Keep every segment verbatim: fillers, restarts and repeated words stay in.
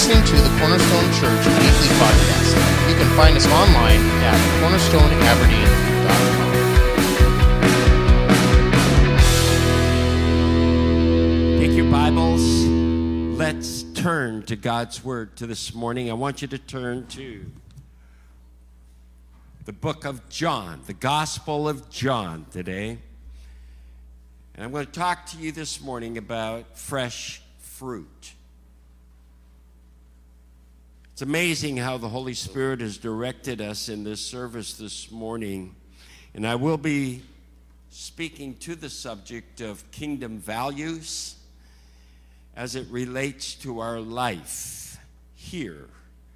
listening to the Cornerstone Church Weekly Podcast. You can find us online at cornerstone aberdeen dot com. Take your Bibles. Let's turn to God's Word to this morning. I want you to turn to the book of John, the Gospel of John today. And I'm going to talk to you this morning about fresh fruit. It's amazing how the Holy Spirit has directed us in this service this morning. And I will be speaking to the subject of kingdom values as it relates to our life here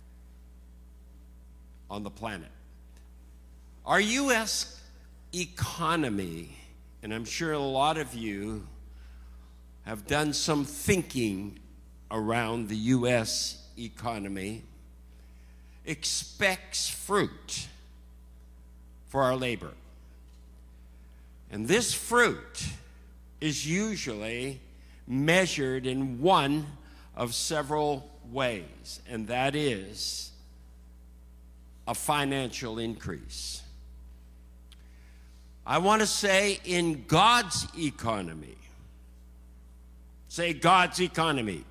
on the planet. Our U S economy, and I'm sure a lot of you have done some thinking around the U S economy, expects fruit for our labor. And this fruit is usually measured in one of several ways, and that is a financial increase. I want to say in God's economy. Say God's economy.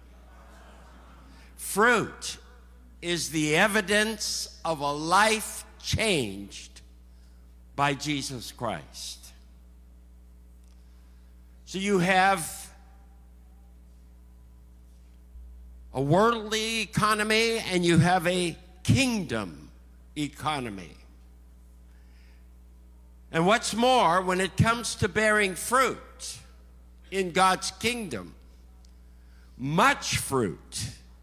Fruit is the evidence of a life changed by Jesus Christ. So you have a worldly economy and you have a kingdom economy. And what's more, when it comes to bearing fruit in God's kingdom, much fruit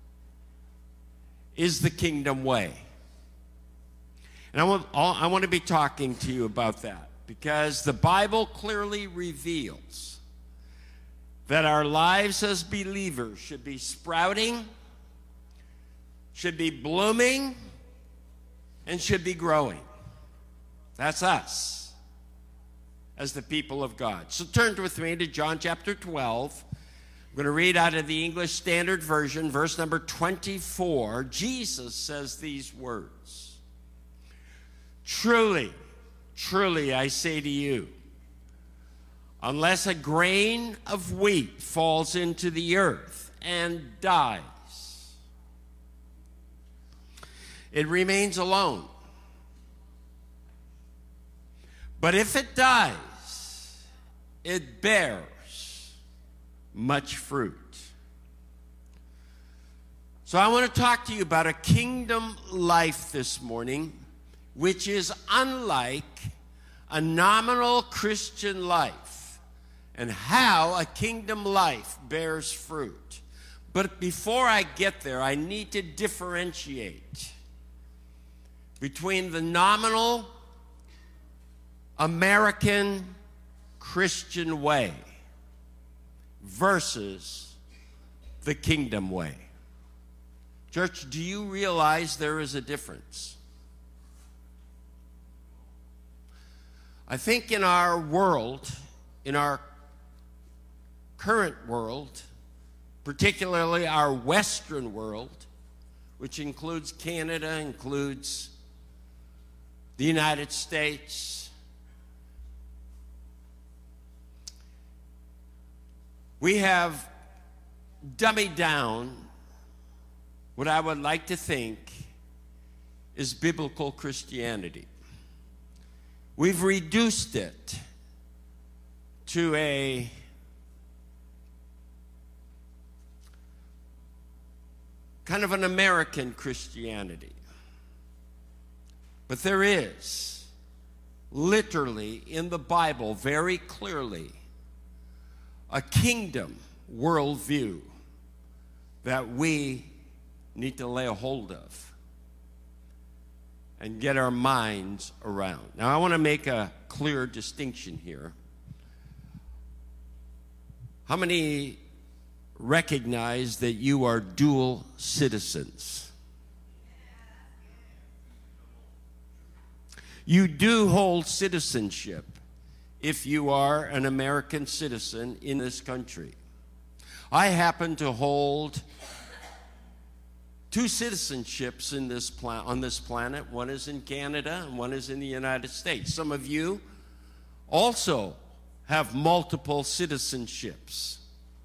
is the kingdom way. And I want, I want to be talking to you about that because the Bible clearly reveals that our lives as believers should be sprouting, should be blooming, and should be growing. That's us as the people of God. So turn with me to John chapter twelve. I'm going to read out of the English Standard Version, verse number twenty-four. Jesus says these words. Truly, truly, I say to you, unless a grain of wheat falls into the earth and dies, it remains alone. But if it dies, it bears much fruit. So I want to talk to you about a kingdom life this morning, which is unlike a nominal Christian life, and how a kingdom life bears fruit. But before I get there, I need to differentiate between the nominal American Christian way versus the kingdom way. Church, do you realize there is a difference? I think in our world, in our current world, particularly our Western world, which includes Canada, includes the United States, we have dummied down what I would like to think is biblical Christianity. We've reduced it to a kind of an American Christianity. But there is literally in the Bible very clearly a kingdom worldview that we need to lay a hold of and get our minds around. Now, I want to make a clear distinction here. How many recognize that you are dual citizens? You do hold citizenship if you are an American citizen in this country. I happen to hold two citizenships in this pla- on this planet. One is in Canada and one is in the United States. Some of you also have multiple citizenships.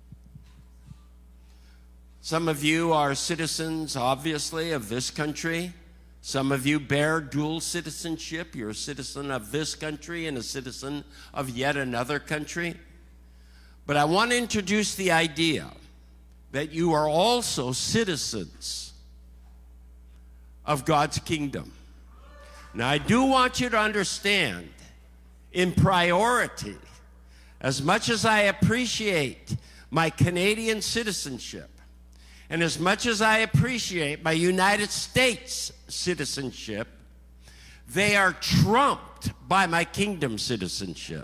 Some of you are citizens, obviously, of this country. Some of you bear dual citizenship. You're a citizen of this country and a citizen of yet another country. But I want to introduce the idea that you are also citizens of God's kingdom. Now, I do want you to understand, in priority, as much as I appreciate my Canadian citizenship, and as much as I appreciate my United States citizenship, they are trumped by my kingdom citizenship.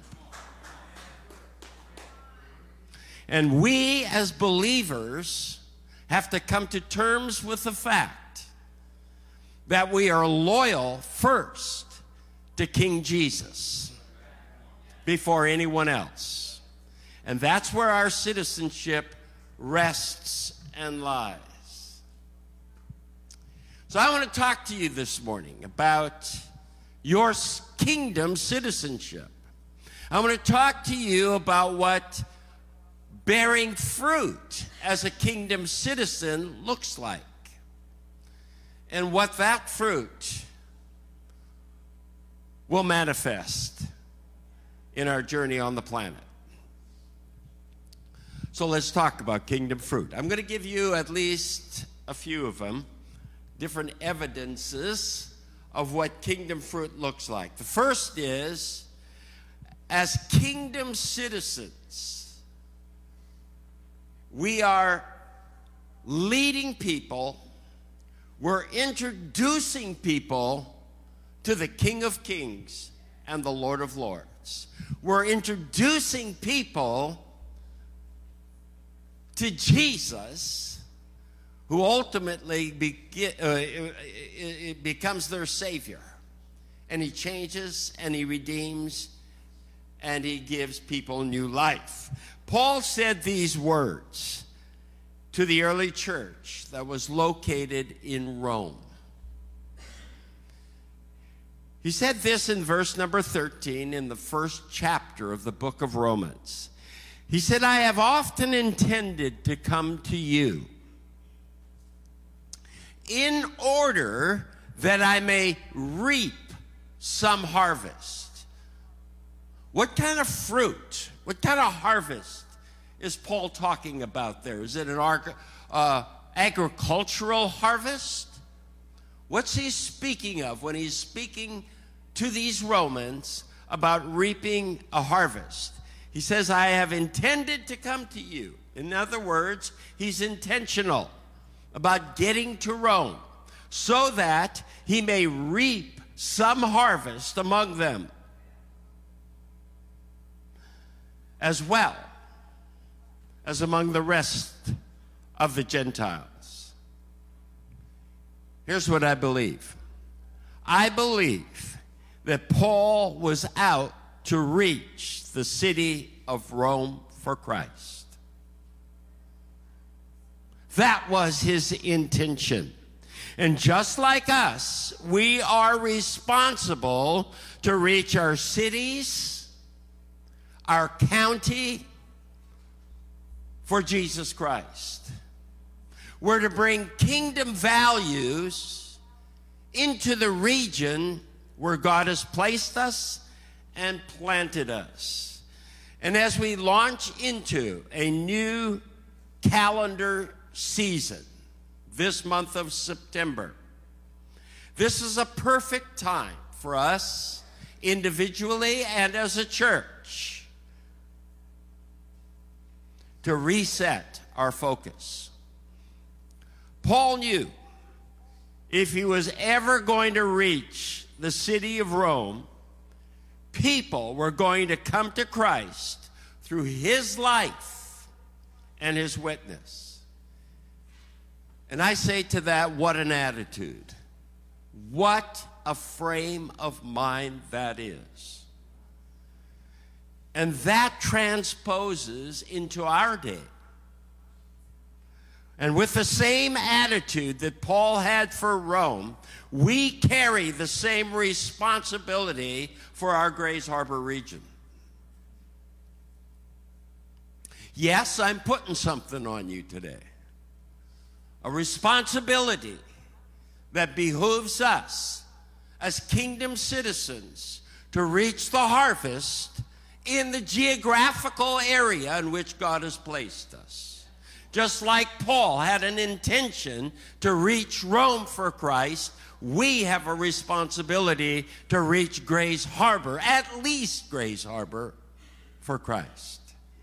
And we as believers have to come to terms with the fact that we are loyal first to King Jesus before anyone else. And that's where our citizenship rests and lies. So I want to talk to you this morning about your kingdom citizenship. I want to talk to you about what bearing fruit as a kingdom citizen looks like, and what that fruit will manifest in our journey on the planet. So let's talk about kingdom fruit. I'm going to give you at least a few of them, different evidences of what kingdom fruit looks like. The first is, as kingdom citizens, we are leading people, we're introducing people to the King of Kings and the Lord of Lords. We're introducing people to Jesus, who ultimately be, uh, it becomes their Savior. And he changes and he redeems and he gives people new life. Paul said these words to the early church that was located in Rome. He said this in verse number thirteen in the first chapter of the book of Romans. He said, I have often intended to come to you in order that I may reap some harvest. What kind of fruit, what kind of harvest is Paul talking about there? Is it an uh, agricultural harvest? What's he speaking of when he's speaking to these Romans about reaping a harvest? He says, I have intended to come to you. In other words, he's intentional about getting to Rome so that he may reap some harvest among them as well as among the rest of the Gentiles. Here's what I believe. I believe that Paul was out to reach the city of Rome for Christ. That was his intention. And just like us, we are responsible to reach our cities, our county, for Jesus Christ. We're to bring kingdom values into the region where God has placed us and planted us. And as we launch into a new calendar season, this month of September, this is a perfect time for us individually and as a church to reset our focus. Paul knew if he was ever going to reach the city of Rome, people were going to come to Christ through his life and his witness. And I say to that, what an attitude. What a frame of mind that is. And that transposes into our day. And with the same attitude that Paul had for Rome, we carry the same responsibility for our Grays Harbor region. Yes, I'm putting something on you today. A responsibility that behooves us as kingdom citizens to reach the harvest in the geographical area in which God has placed us. Just like Paul had an intention to reach Rome for Christ, we have a responsibility to reach Grays Harbor, at least Grays Harbor, for Christ.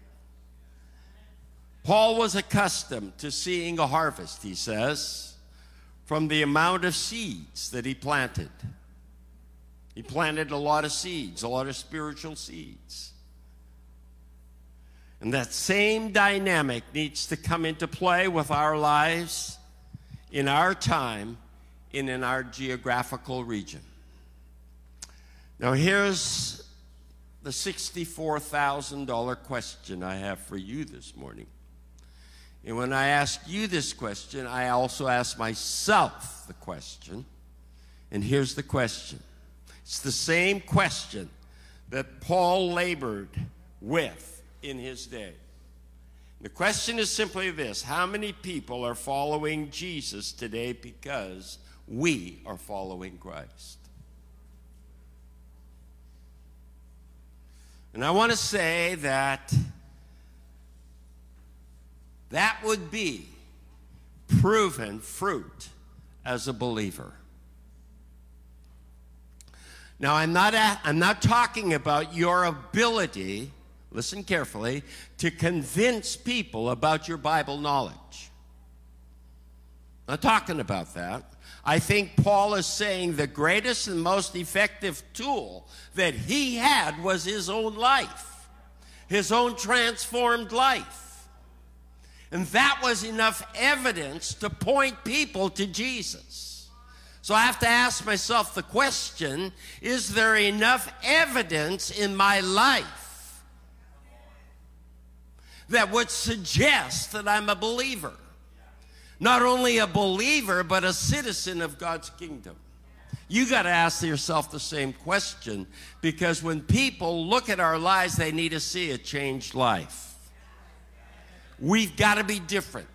Paul was accustomed to seeing a harvest, he says, from the amount of seeds that he planted. He planted a lot of seeds, a lot of spiritual seeds. And that same dynamic needs to come into play with our lives, in our time, and in our geographical region. Now here's the sixty-four thousand dollars question I have for you this morning. And when I ask you this question, I also ask myself the question. And here's the question. It's the same question that Paul labored with in his day. The question is simply this: how many people are following Jesus today because we are following Christ? And I want to say that that would be proven fruit as a believer. Now, I'm not, I'm not talking about your ability, listen carefully, to convince people about your Bible knowledge. I'm not talking about that. I think Paul is saying the greatest and most effective tool that he had was his own life, his own transformed life. And that was enough evidence to point people to Jesus. So I have to ask myself the question, is there enough evidence in my life that would suggest that I'm a believer? Not only a believer, but a citizen of God's kingdom. You got to ask yourself the same question, because when people look at our lives, they need to see a changed life. We've got to be different.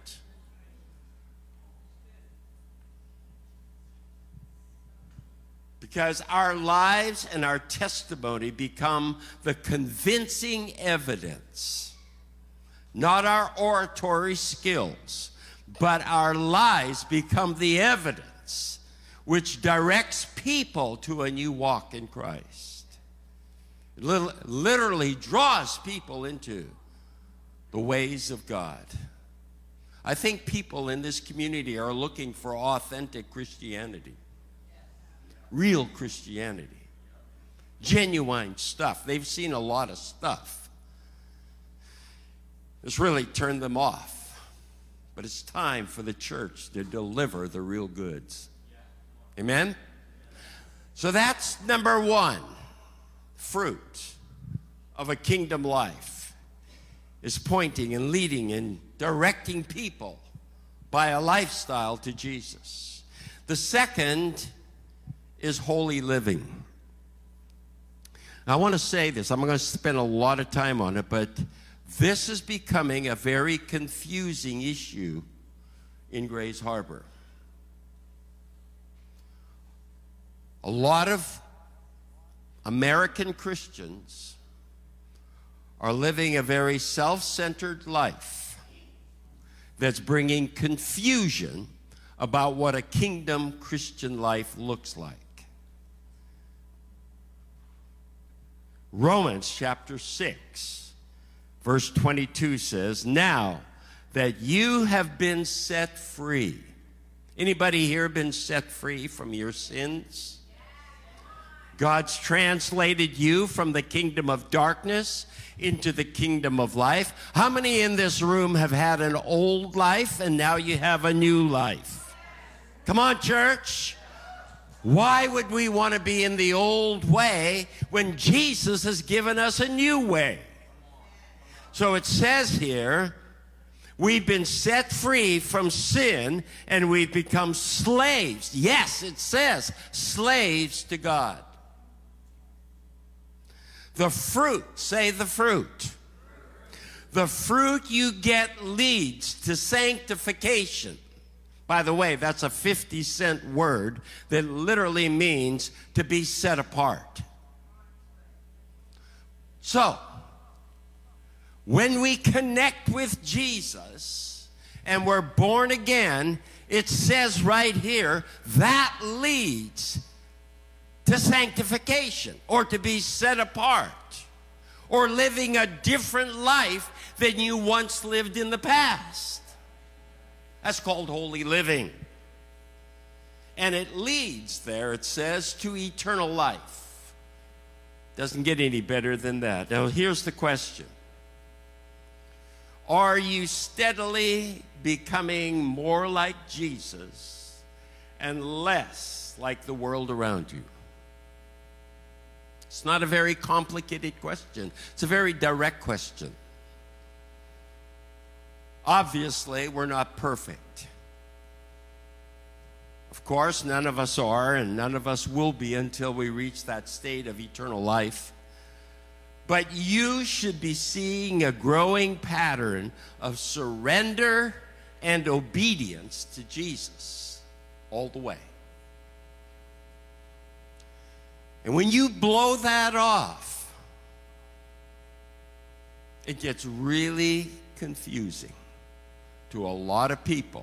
Because our lives and our testimony become the convincing evidence, not our oratory skills, but our lives become the evidence which directs people to a new walk in Christ. It literally draws people into the ways of God. I think people in this community are looking for authentic Christianity, real Christianity, genuine stuff. They've seen a lot of stuff. It's really turned them off. But it's time for the church to deliver the real goods. Amen? So that's number one. Fruit of a kingdom life is pointing and leading and directing people by a lifestyle to Jesus. The second is holy living. I want to say this. I'm going to spend a lot of time on it, but this is becoming a very confusing issue in Grays Harbor. A lot of American Christians are living a very self-centered life that's bringing confusion about what a kingdom Christian life looks like. Romans chapter six, verse twenty-two says, "Now that you have been set free." Anybody here been set free from your sins? God's translated you from the kingdom of darkness into the kingdom of life. How many in this room have had an old life and now you have a new life? Come on, church. Why would we want to be in the old way when Jesus has given us a new way? So it says here, We've been set free from sin, and we've become slaves. Yes, it says slaves to God. The fruit, say the fruit. The fruit you get leads to sanctification. By the way, that's a fifty cent word that literally means to be set apart. So, when we connect with Jesus and we're born again, it says right here, that leads to sanctification, or to be set apart, or living a different life than you once lived in the past. That's called holy living. And it leads there, it says, to eternal life. Doesn't get any better than that. Now, here's the question. Are you steadily becoming more like Jesus and less like the world around you? It's not a very complicated question. It's a very direct question. Obviously, we're not perfect. Of course, none of us are, and none of us will be until we reach that state of eternal life. But you should be seeing a growing pattern of surrender and obedience to Jesus all the way. And when you blow that off, it gets really confusing to a lot of people.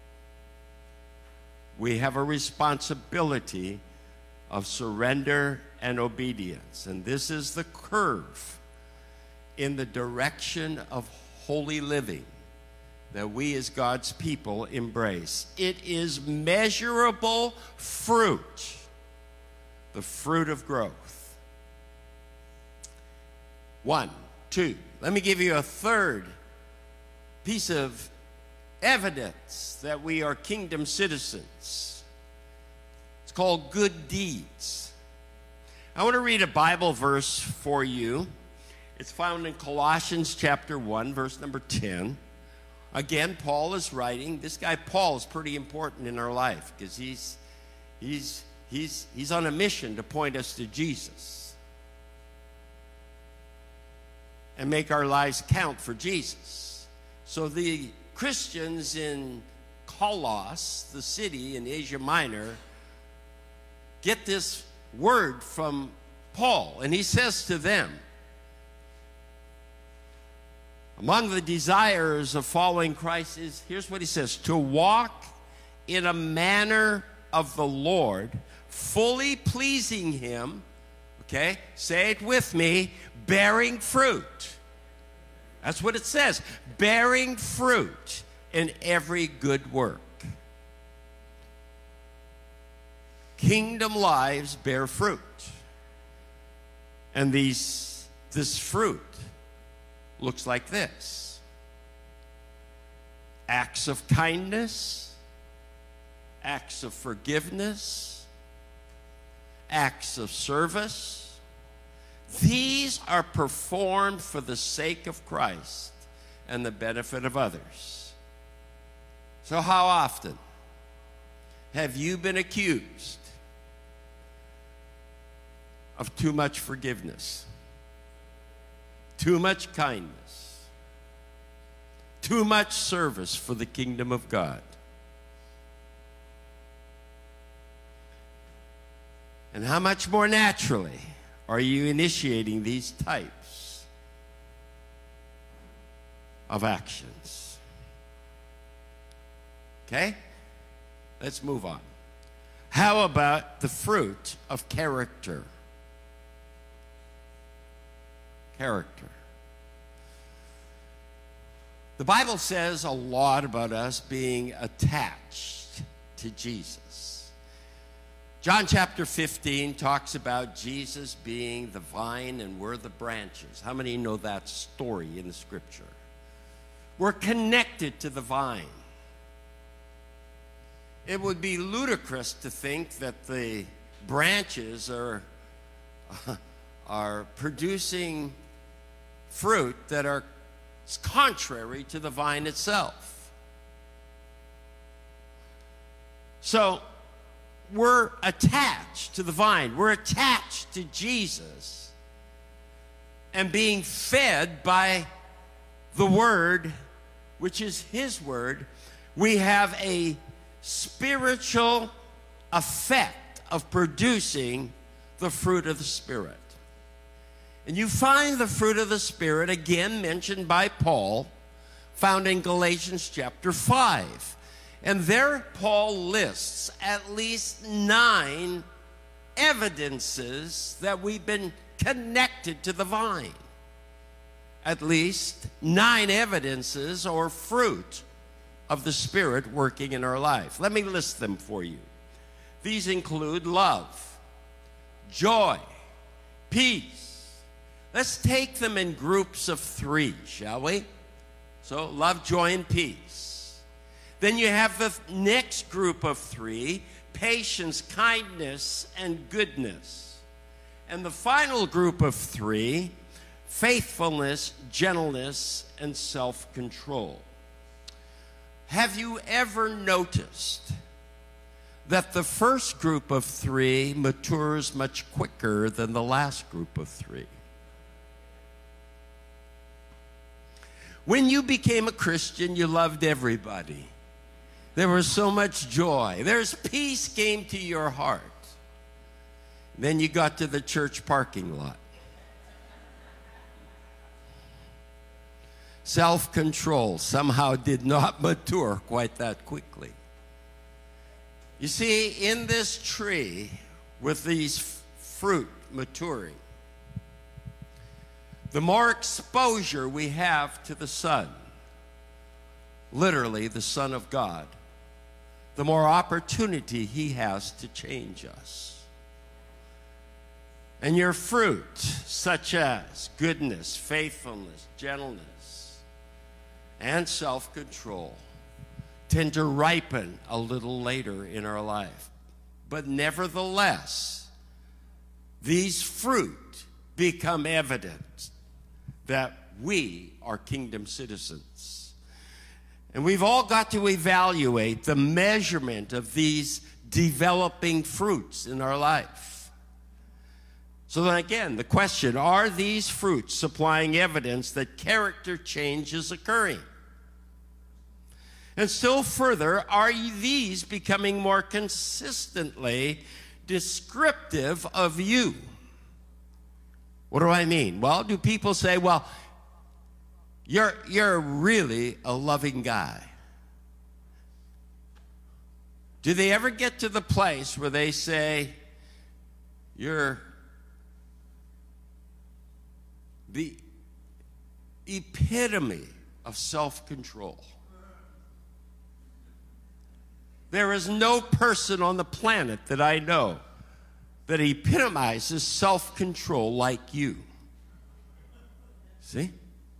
We have a responsibility of surrender and obedience. And this is the curve in the direction of holy living that we as God's people embrace. It is measurable fruit, the fruit of growth. One, two. Let me give you a third piece of evidence that we are kingdom citizens. It's called good deeds. I want to read a Bible verse for you. It's found in Colossians chapter one, verse number ten. Again, Paul is writing. This guy Paul is pretty important in our life because he's he's he's he's on a mission to point us to Jesus and make our lives count for Jesus. So the Christians in Colossus, the city in Asia Minor, get this word from Paul, and he says to them, among the desires of following Christ is, here's what he says, to walk in a manner of the Lord, fully pleasing him, okay, say it with me, bearing fruit. That's what it says, bearing fruit in every good work. Kingdom lives bear fruit. And these, this fruit looks like this. Acts of kindness, acts of forgiveness, acts of service. These are performed for the sake of Christ and the benefit of others. So how often have you been accused of too much forgiveness, too much kindness, too much service for the kingdom of God? And how much more naturally are you initiating these types of actions? Okay? Let's move on. How about the fruit of character? Character. The Bible says a lot about us being attached to Jesus. John chapter fifteen talks about Jesus being the vine and we're the branches. How many know that story in the scripture? We're connected to the vine. It would be ludicrous to think that the branches are, are producing fruit that are It's contrary to the vine itself. So we're attached to the vine. We're attached to Jesus and being fed by the Word, which is His Word. We have a spiritual effect of producing the fruit of the Spirit. And you find the fruit of the Spirit again mentioned by Paul, found in Galatians chapter five. And there Paul lists at least nine evidences that we've been connected to the vine. At least nine evidences or fruit of the Spirit working in our life. Let me list them for you. These include love, joy, peace. Let's take them in groups of three, shall we? So, love, joy, and peace. Then you have the next group of three, patience, kindness, and goodness. And the final group of three, faithfulness, gentleness, and self-control. Have you ever noticed that the first group of three matures much quicker than the last group of three? When you became a Christian, you loved everybody. There was so much joy. There's peace came to your heart. Then you got to the church parking lot. Self-control somehow did not mature quite that quickly. You see, in this tree, with these f- fruit maturing, the more exposure we have to the sun, literally the Son of God, the more opportunity He has to change us. And your fruit, such as goodness, faithfulness, gentleness, and self-control, tend to ripen a little later in our life. But nevertheless, these fruit become evident that we are kingdom citizens. And we've all got to evaluate the measurement of these developing fruits in our life. So then again, the question, are these fruits supplying evidence that character change is occurring? And still further, are these becoming more consistently descriptive of you? What do I mean? Well, do people say, well, you're, you're really a loving guy? Do they ever get to the place where they say, you're the epitome of self-control? There is no person on the planet that I know that epitomizes self-control like you. See?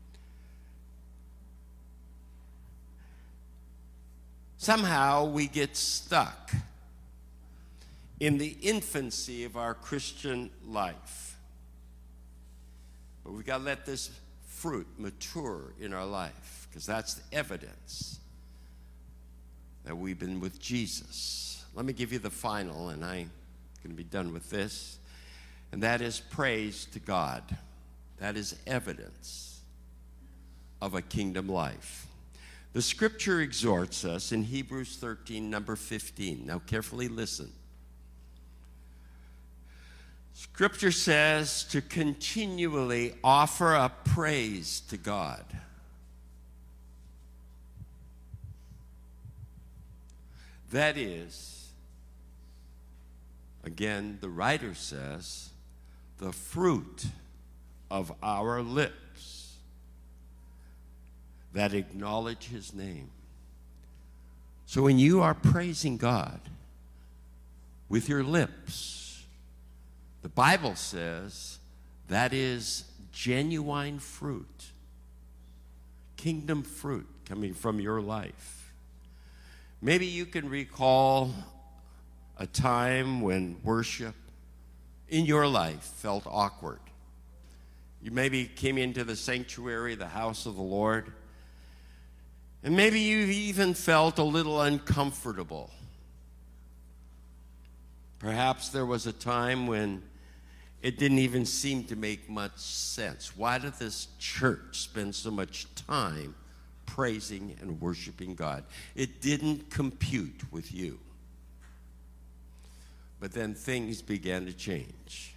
Somehow we get stuck in the infancy of our Christian life. But we've got to let this fruit mature in our life, because that's the evidence that we've been with Jesus. Let me give you the final, and I'm going to be done with this, and that is praise to God. That is evidence of a kingdom life. The scripture exhorts us in Hebrews thirteen, number fifteen. Now carefully listen. Scripture says to continually offer up praise to God. That is, again, the writer says, the fruit of our lips that acknowledge His name. So when you are praising God with your lips, the Bible says that is genuine fruit, kingdom fruit coming from your life. Maybe you can recall a time when worship in your life felt awkward. You maybe came into the sanctuary, the house of the Lord, and maybe you even felt a little uncomfortable. Perhaps there was a time when it didn't even seem to make much sense. Why did this church spend so much time praising and worshiping God? It didn't compute with you. But then things began to change.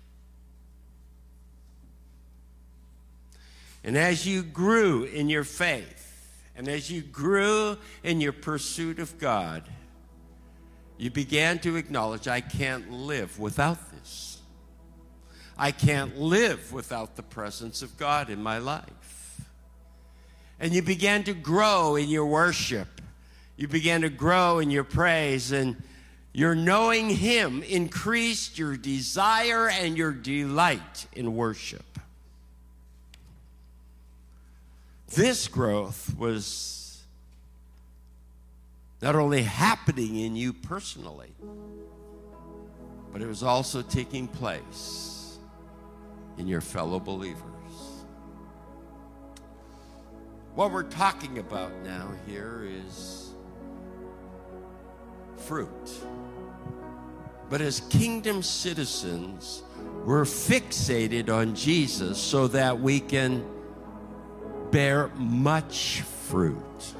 And as you grew in your faith, and as you grew in your pursuit of God, you began to acknowledge, I can't live without this. I can't live without the presence of God in my life. And you began to grow in your worship. You began to grow in your praise, and your knowing Him increased your desire and your delight in worship. This growth was not only happening in you personally, but it was also taking place in your fellow believers. What we're talking about now here is fruit. But as kingdom citizens, we're fixated on Jesus so that we can bear much fruit.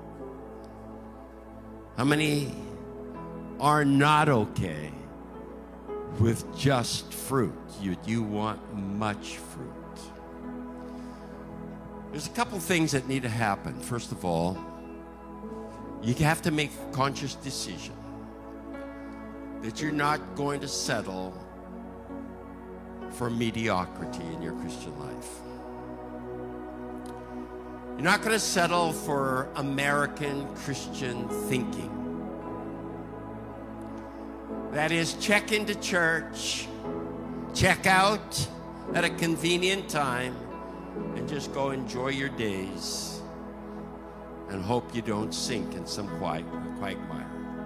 How many are not okay with just fruit? You, you want much fruit. There's a couple things that need to happen. First of all, you have to make a conscious decision that you're not going to settle for mediocrity in your Christian life. You're not going to settle for American Christian thinking. That is, check into church, check out at a convenient time, and just go enjoy your days and hope you don't sink in some quagmire.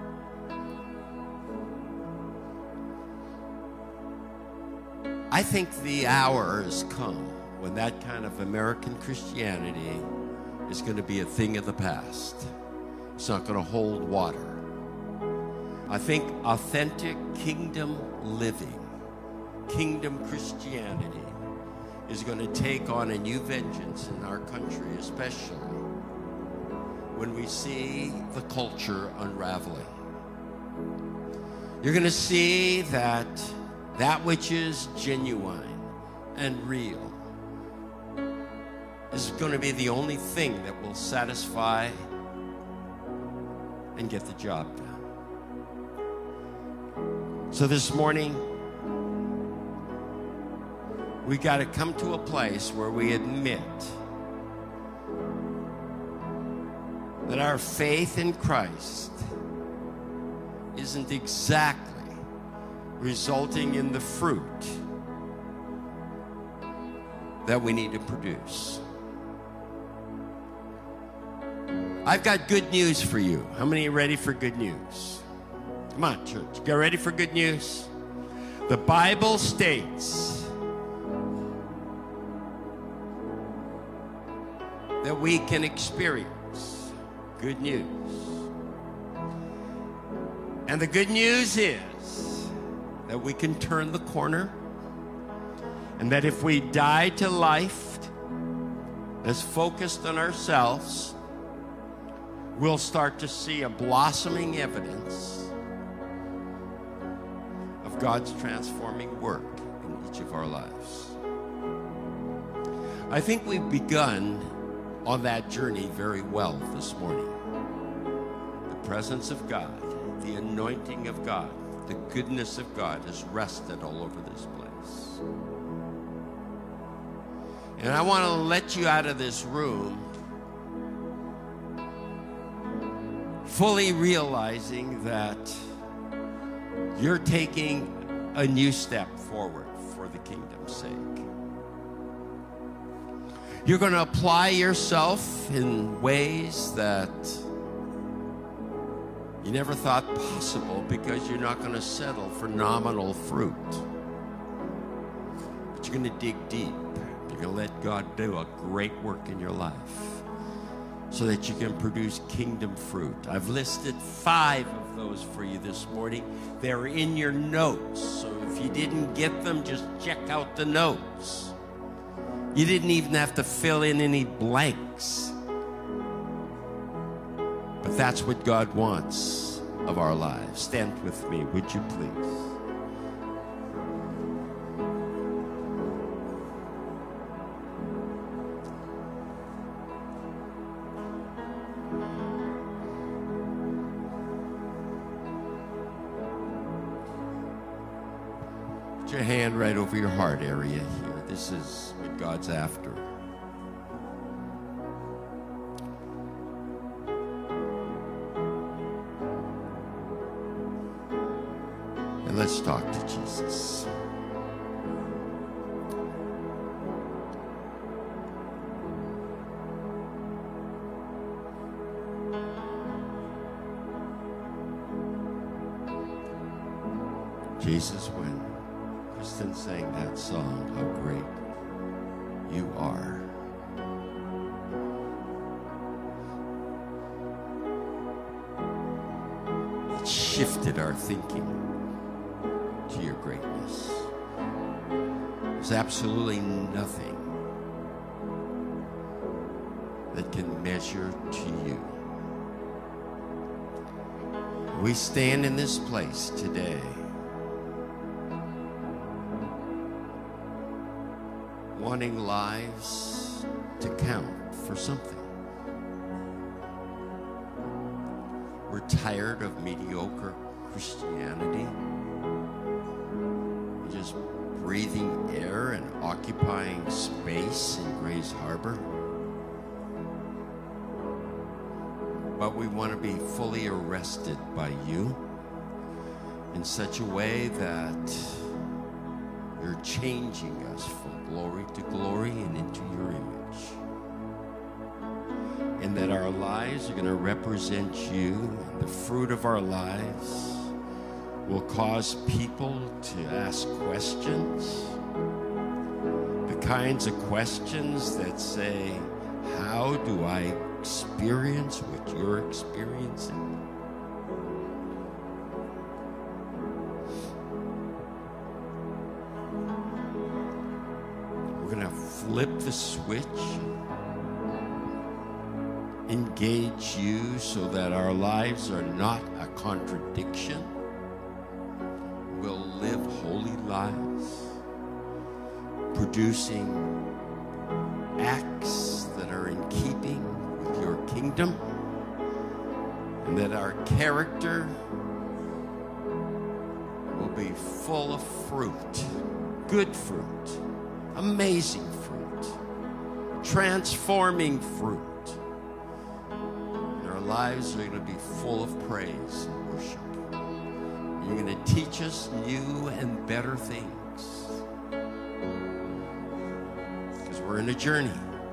I think the hour has come when that kind of American Christianity is going to be a thing of the past. It's not going to hold water. I think authentic kingdom living, kingdom Christianity, is going to take on a new vengeance in our country, especially when we see the culture unraveling. You're going to see that that which is genuine and real is going to be the only thing that will satisfy and get the job done. So this morning, we got to come to a place where we admit that our faith in Christ isn't exactly resulting in the fruit that we need to produce. I've got good news for you. How many are ready for good news? Come on, church. Get ready for good news? The Bible states that we can experience good news. And the good news is that we can turn the corner, and that if we die to life that's focused on ourselves, we'll start to see a blossoming evidence of God's transforming work in each of our lives. I think we've begun on that journey very well this morning. The presence of God, the anointing of God, the goodness of God has rested all over this place. And I want to let you out of this room fully realizing that you're taking a new step forward for the kingdom's sake. You're going to apply yourself in ways that you never thought possible, because you're not going to settle for nominal fruit. But you're going to dig deep. You're going to let God do a great work in your life so that you can produce kingdom fruit. I've listed five of those for you this morning. They're in your notes. So if you didn't get them, just check out the notes. You didn't even have to fill in any blanks. But that's what God wants of our lives. Stand with me, would you please? Put your hand right over your heart area here. This is what God's after. And let's talk to Jesus. Jesus, when Kristen sang that song, how great you are. It shifted our thinking to your greatness. There's absolutely nothing that can measure to you. We stand in this place today wanting lives to count for something. We're tired of mediocre Christianity, just breathing air and occupying space in Grays Harbor. But we want to be fully arrested by you in such a way that you're changing us from glory to glory and into your image. And that our lives are going to represent you, and the fruit of our lives will cause people to ask questions. The kinds of questions that say, how do I experience what you're experiencing? We're going to flip the switch, engage you so that our lives are not a contradiction. We'll live holy lives, producing acts that are in keeping with your kingdom, and that our character will be full of fruit, good fruit, amazing fruit, transforming fruit. And our lives are going to be full of praise and worship. And you're going to teach us new and better things. Because we're in a journey.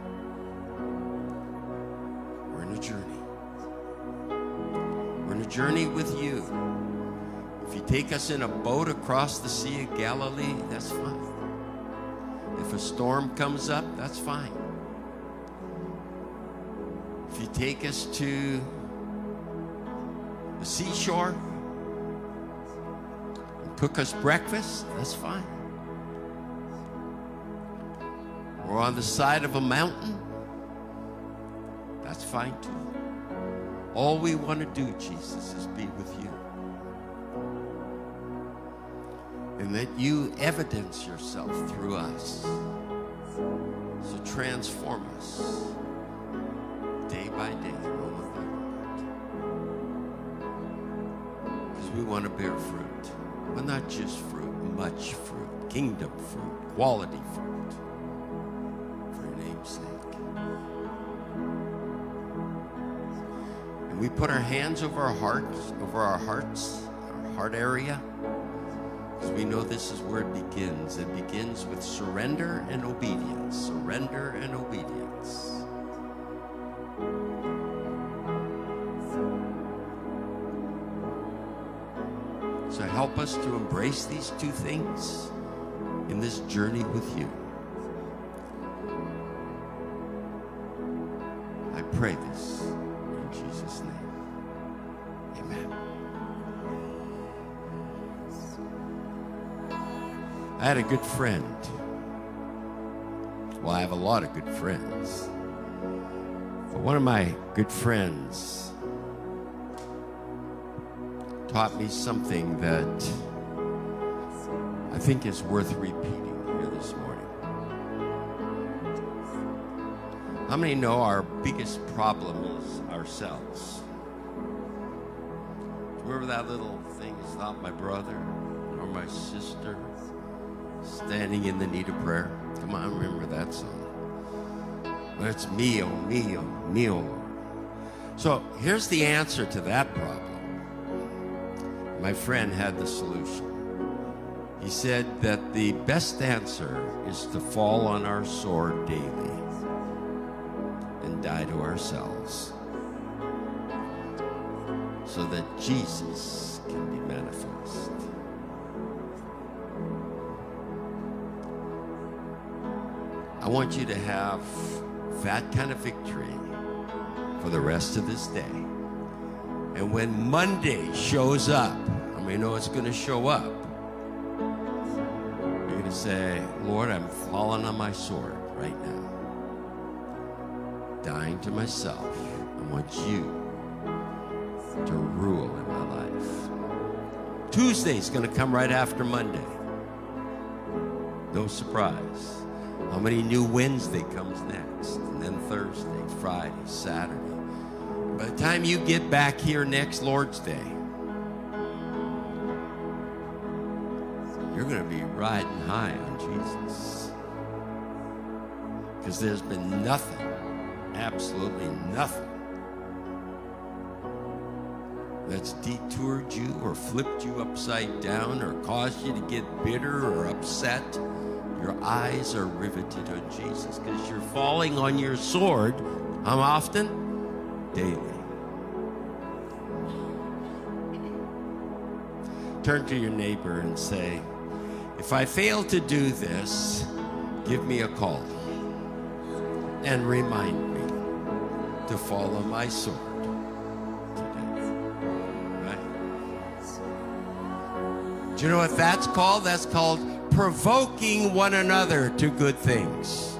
We're in a journey. We're in a journey with you. If you take us in a boat across the Sea of Galilee, that's fine. If a storm comes up, that's fine. If you take us to the seashore and cook us breakfast, that's fine. Or on the side of a mountain, that's fine too. All we want to do, Jesus, is be with you. And that you evidence yourself through us. So transform us day by day, moment by moment. Because we want to bear fruit. But not just fruit, much fruit, kingdom fruit, quality fruit. For your name's sake. And we put our hands over our hearts, over our hearts, our heart area. Because we know this is where it begins. It begins with surrender and obedience. Surrender and obedience. So help us to embrace these two things in this journey with you. pray this in Jesus' name. Amen. I had a good friend. Well, I have a lot of good friends. But one of my good friends taught me something that I think is worth repeating here this morning. How many know our biggest problem is ourselves? Remember that little thing, it's not my brother or my sister standing in the need of prayer? Come on, remember that song. But it's me, oh me, oh me, oh Lord. So here's the answer to that problem. My friend had the solution. He said that the best answer is to fall on our sword daily and die to ourselves so that Jesus can be manifest. I want you to have that kind of victory for the rest of this day. And when Monday shows up, I mean, you know it's going to show up. You're going to say, Lord, I'm falling on my sword right now. Dying to myself. I want you to rule in my life. Tuesday's going to come right after Monday. No surprise. How many knew Wednesday comes next? And then Thursday, Friday, Saturday. By the time you get back here next Lord's Day, you're going to be riding high on Jesus. Because there's been nothing, absolutely nothing, that's detoured you or flipped you upside down or caused you to get bitter or upset. Your eyes are riveted on Jesus because you're falling on your sword. How often? Daily. Turn to your neighbor and say, if I fail to do this, give me a call and remind me to fall on my sword today. Right? Do you know what that's called? That's called provoking one another to good things.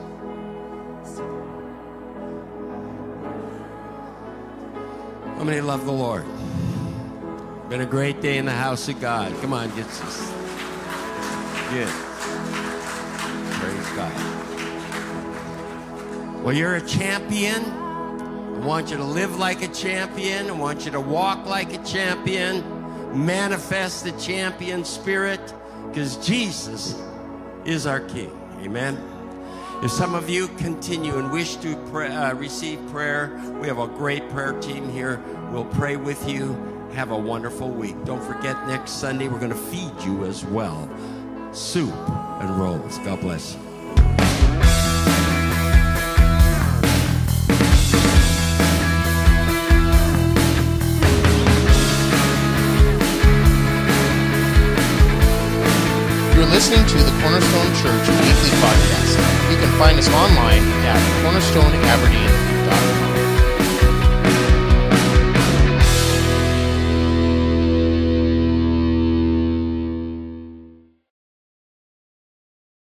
How many love the Lord? Been a great day in the house of God. Come on, get this. Good. Praise God. Well, you're a champion. I want you to live like a champion. I want you to walk like a champion. Manifest the champion spirit. Because Jesus is our King. Amen. If some of you continue and wish to pray, uh, receive prayer, we have a great prayer team here. We'll pray with you. Have a wonderful week. Don't forget, next Sunday we're going to feed you as well. Soup and rolls. God bless you. You're listening to the Cornerstone Church Weekly Podcast. You can find us online at cornerstone aberdeen dot com.